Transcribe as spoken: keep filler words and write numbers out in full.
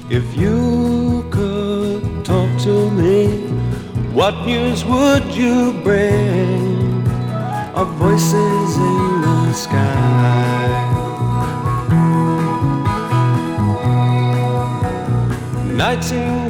If you could talk to me, what news would you bring of voices in the sky? Nightingale